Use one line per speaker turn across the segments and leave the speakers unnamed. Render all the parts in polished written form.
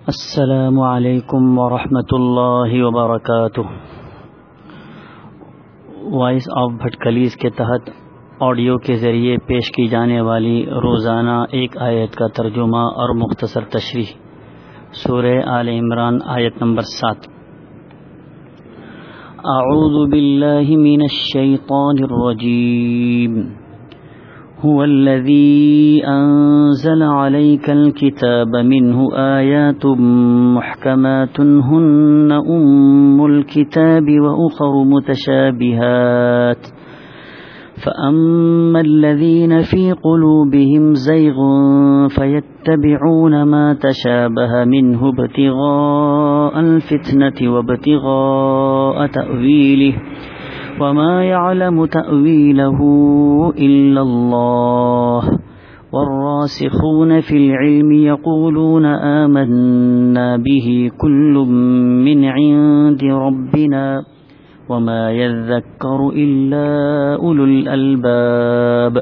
السلام علیکم ورحمۃ اللہ وبرکاتہ۔ وائس آف بھٹکلیز کے تحت آڈیو کے ذریعے پیش کی جانے والی روزانہ ایک آیت کا ترجمہ اور مختصر تشریح۔ سورہ آل عمران آیت نمبر 7۔ اعوذ باللہ من الشیطان الرجیم۔ هو الذي أنزل عليك الكتاب منه آيات محكمات هن الكتاب وأخر متشابهات فأما الذين في قلوبهم زيغ فيتبعون ما تشابه منه ابتغاء الفتنة وابتغاء تأويله وما يعلم تأويله إلا الله والراسخون في العلم يقولون آمنا به كل من عند ربنا وما يذكر إلا أولو الألباب۔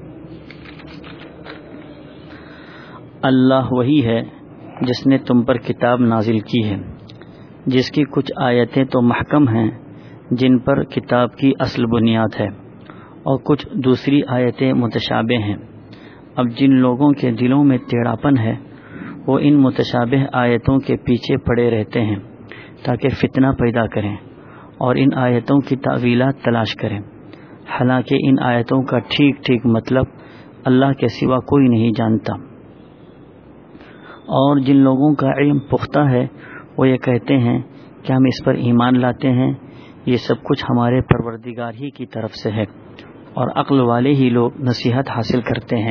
اللہ وہی ہے جس نے تم پر کتاب نازل کی ہے، جس کی کچھ آیتیں تو محکم ہیں جن پر کتاب کی اصل بنیاد ہے، اور کچھ دوسری آیتیں متشابہ ہیں۔ اب جن لوگوں کے دلوں میں ٹیڑھاپن ہے وہ ان متشابہ آیتوں کے پیچھے پڑے رہتے ہیں تاکہ فتنہ پیدا کریں اور ان آیتوں کی تعویلات تلاش کریں، حالانکہ ان آیتوں کا ٹھیک مطلب اللہ کے سوا کوئی نہیں جانتا۔ اور جن لوگوں کا علم پختہ ہے وہ یہ کہتے ہیں کہ ہم اس پر ایمان لاتے ہیں، یہ سب کچھ ہمارے پروردگار ہی کی طرف سے ہے، اور عقل والے ہی لوگ نصیحت حاصل کرتے ہیں۔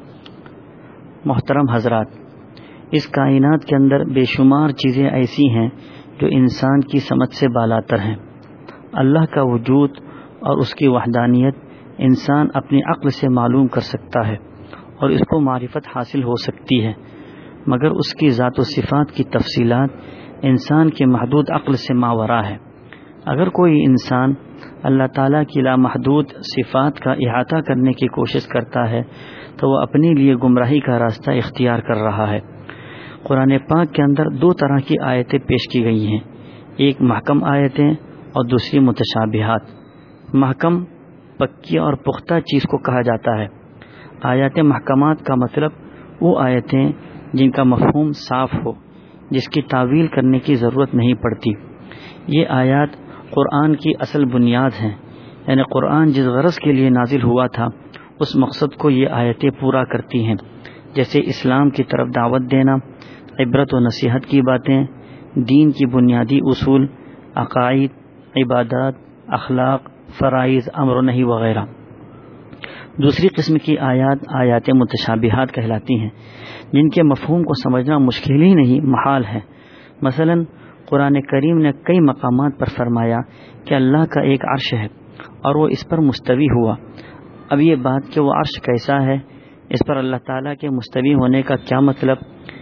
محترم حضرات، اس کائنات کے اندر بے شمار چیزیں ایسی ہیں جو انسان کی سمجھ سے بالاتر ہیں۔ اللہ کا وجود اور اس کی وحدانیت انسان اپنی عقل سے معلوم کر سکتا ہے اور اس کو معرفت حاصل ہو سکتی ہے، مگر اس کی ذات و صفات کی تفصیلات انسان کے محدود عقل سے ماورا ہے۔ اگر کوئی انسان اللہ تعالیٰ کی لامحدود صفات کا احاطہ کرنے کی کوشش کرتا ہے تو وہ اپنے لیے گمراہی کا راستہ اختیار کر رہا ہے۔ قرآن پاک کے اندر دو طرح کی آیتیں پیش کی گئی ہیں، ایک محکم آیتیں اور دوسری متشابہات۔ محکم پکی اور پختہ چیز کو کہا جاتا ہے۔ آیات محکمات کا مطلب وہ آیتیں جن کا مفہوم صاف ہو، جس کی تعویل کرنے کی ضرورت نہیں پڑتی۔ یہ آیات قرآن کی اصل بنیاد ہیں، یعنی قرآن جس غرض کے لیے نازل ہوا تھا اس مقصد کو یہ آیتیں پورا کرتی ہیں، جیسے اسلام کی طرف دعوت دینا، عبرت و نصیحت کی باتیں، دین کی بنیادی اصول، عقائد، عبادات، اخلاق، فرائض، امر و نہی وغیرہ۔ دوسری قسم کی آیات متشابہات کہلاتی ہیں، جن کے مفہوم کو سمجھنا مشکل ہی نہیں محال ہے۔ مثلا قرآن کریم نے کئی مقامات پر فرمایا کہ اللہ کا ایک عرش ہے اور وہ اس پر مستوی ہوا۔ اب یہ بات کہ وہ عرش کیسا ہے، اس پر اللہ تعالیٰ کے مستوی ہونے کا کیا مطلب،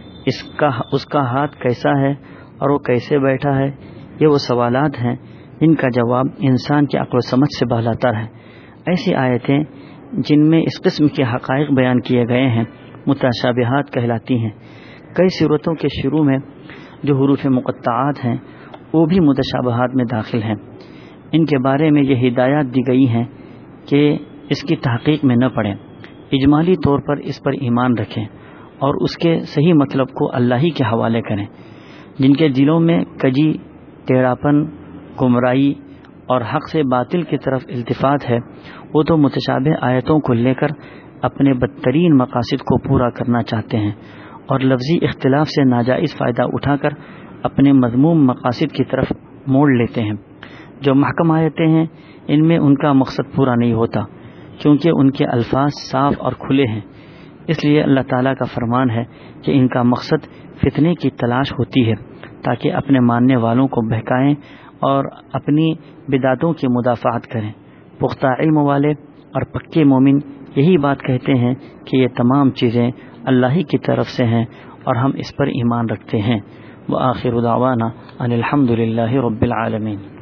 اس کا ہاتھ کیسا ہے اور وہ کیسے بیٹھا ہے، یہ وہ سوالات ہیں جن کا جواب انسان کی عقل و سمجھ سے بالاتر ہے۔ ایسی آیتیں جن میں اس قسم کے حقائق بیان کیے گئے ہیں متشابہات کہلاتی ہیں۔ کئی سورتوں کے شروع میں جو حروف مقطعات ہیں وہ بھی متشابہات میں داخل ہیں۔ ان کے بارے میں یہ ہدایات دی گئی ہیں کہ اس کی تحقیق میں نہ پڑیں، اجمالی طور پر اس پر ایمان رکھیں اور اس کے صحیح مطلب کو اللہ ہی کے حوالے کریں۔ جن کے دلوں میں کجی، ٹیڑھاپن، گمراہی اور حق سے باطل کی طرف التفات ہے، وہ تو متشابہ آیتوں کو لے کر اپنے بدترین مقاصد کو پورا کرنا چاہتے ہیں اور لفظی اختلاف سے ناجائز فائدہ اٹھا کر اپنے مذموم مقاصد کی طرف موڑ لیتے ہیں۔ جو محکم آیتیں ہیں ان میں ان کا مقصد پورا نہیں ہوتا، کیونکہ ان کے الفاظ صاف اور کھلے ہیں۔ اس لیے اللہ تعالیٰ کا فرمان ہے کہ ان کا مقصد فتنے کی تلاش ہوتی ہے تاکہ اپنے ماننے والوں کو بہکائیں اور اپنی بدعتوں کی مدافعت کریں۔ پختہ علم والے اور پکے مومن یہی بات کہتے ہیں کہ یہ تمام چیزیں اللہ ہی کی طرف سے ہیں اور ہم اس پر ایمان رکھتے ہیں۔ وآخر دعوانا ان الحمد للہ رب العالمین۔